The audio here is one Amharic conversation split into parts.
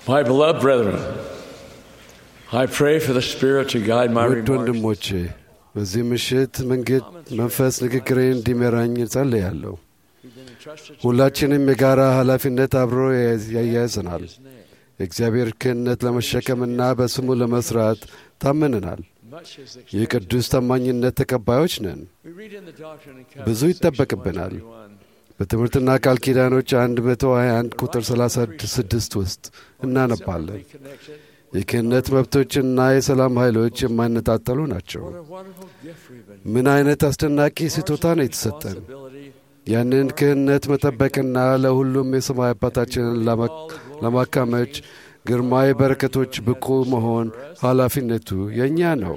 My beloved brethren, I pray for the Spirit to guide my ውድ remarks. ወንድሞቼ በዚህ ምሽት መንፈስ ንግግሬን እንዲመራኝ ጸልያለሁ። ሁላችንም የጋራ ኃላፊነት አብሮ ያያይዘናል። የእግዚአብሔር ክህነት ለመሸከምና በስሙ ለመስራት ታምነናል። የቅዱስ ታማኝነት ተቀባዮች ነን። ብዙ ይጠበቅብናል። በትምህርትና ቃል ኪዳኖች 121 ቁጥር 36 ውስጥ እናነባለን። የክህነት መብቶችና የሰላም ኃይሎች የማይነጣጠሉ ናቸው። ምን አይነት አስደናቂ ስጦታ ነው የተሰጠን! ያንን ክህነት መጠበቅና ለሁሉም የሰማይ አባታችንን ለማካመች ግርማዊ በረከቶች ብቁ መሆን ኃላፊነቱ የእኛ ነው።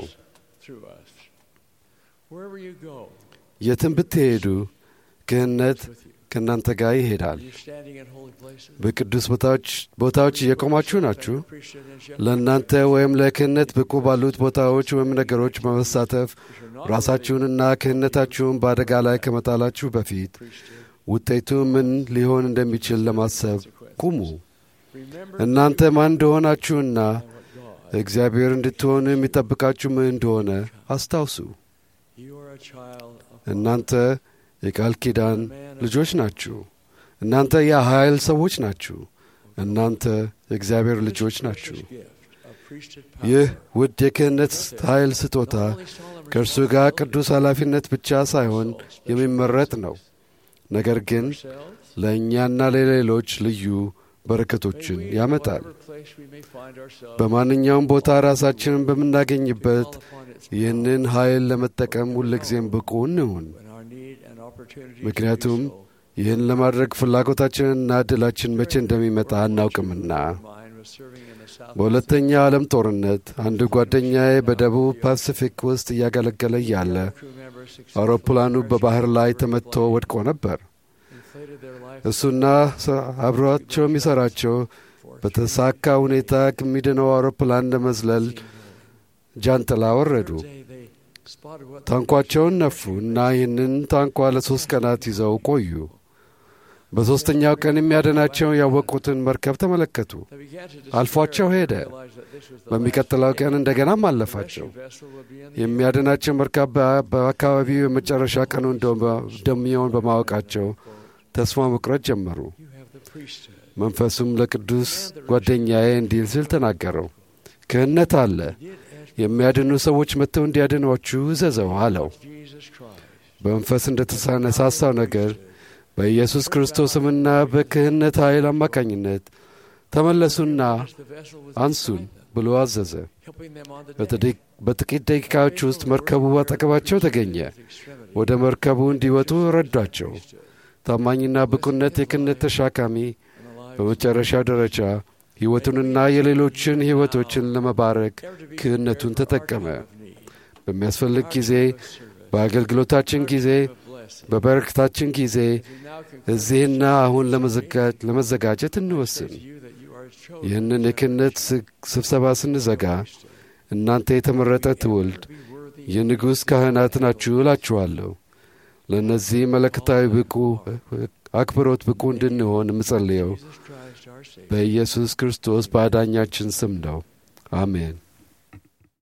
የትም ብትሄዱ ክህነት ከእናንተ ጋር ይሄዳል። በቅዱስ ቦታዎች እየቆማችሁ ናችሁ። ለእናንተ ወይም ለክህነት ብቁ ባሉት ቦታዎች ወይም ነገሮች በመሳተፍ ራሳችሁንና ክህነታችሁን በአደጋ ላይ ከመጣላችሁ በፊት ውጤቱ ምን ሊሆን እንደሚችል ለማሰብ ቁሙ። እናንተ ማን እንደሆናችሁና እግዚአብሔር እንድትሆኑ የሚጠብቃችሁ ምን እንደሆነ አስታውሱ። እናንተ የቃል ኪዳን ልጆች ናችሁ። እናንተ የኃይል ሰዎች ናችሁ። እናንተ የእግዚአብሔር ልጆች ናችሁ። ይህ ውድ የክህነት ኃይል ስጦታ ከእርሱ ጋር ቅዱስ ኃላፊነት ብቻ ሳይሆን የሚመረጥ ነው። ነገር ግን ለእኛና ለሌሎች ልዩ በረከቶችን ያመጣል። በማንኛውም ቦታ ራሳችንን በምናገኝበት ይህንን ኃይል ለመጠቀም ሁልጊዜም ብቁ እንሁን። ምክንያቱም ይህን ለማድረግ ፍላጎታችንና ዕድላችን መቼ እንደሚመጣ አናውቅምና። በሁለተኛው ዓለም ጦርነት አንድ ጓደኛዬ በደቡብ ፓሲፊክ ውስጥ እያገለገለ እያለ አውሮፕላኑ በባህር ላይ ተመትቶ ወድቆ ነበር። እሱና አብሯቸው የሚሠራቸው በተሳካ ሁኔታ ከሚድነው አውሮፕላን ለመዝለል ጃንጥላ ወረዱ። ታንኳቸውን ነፉ እና ይህንን ታንኳ ለ3 ቀናት ይዘው ቆዩ። በሦስተኛው ቀን የሚያድናቸው ያወቁትን መርከብ ተመለከቱ። አልፏቸው ሄደ። በሚቀጥለው ቀን እንደገናም አለፋቸው። የሚያድናቸው መርከብ በአካባቢው የመጨረሻ ቀኑ እንደሚሆን በማወቃቸው ተስፋ መቁረጥ ጀመሩ። መንፈሱም ለቅዱስ ጓደኛዬ እንዲህ ሲል ተናገረው። ክህነት አለ። የሚያድኑ ሰዎች መጥተው እንዲያድኗችሁ እዘዘው አለው። በመንፈስ እንደተነሳሳው ነገር በኢየሱስ ክርስቶስምና በክህነት ኃይል አማካኝነት ተመለሱና አንሱን ብሎ አዘዘ። በጥቂት ደቂቃዎች ውስጥ መርከቡ አጠገባቸው ተገኘ። ወደ መርከቡ እንዲወጡ ረዷቸው። ታማኝና ብቁነት የክህነት ተሸካሚ በመጨረሻ ደረጃ ሕይወቱንና የሌሎችን ሕይወቶችን ለመባረክ ክህነቱን ተጠቀመ። በሚያስፈልግ ጊዜ፣ በአገልግሎታችን ጊዜ፣ በበረከታችን ጊዜ እዚህና አሁን ለመዘጋጀት እንወስን። ይህንን የክህነት ስብሰባ ስንዘጋ እናንተ የተመረጠ ትውልድ የንጉሥ ካህናት ናችሁ እላችኋለሁ። ለእነዚህ መለከታዊ አክብሮት ብቁ እንድንሆን የምጸልየው በኢየሱስ ክርስቶስ በአዳኛችን ስም ነው። አሜን።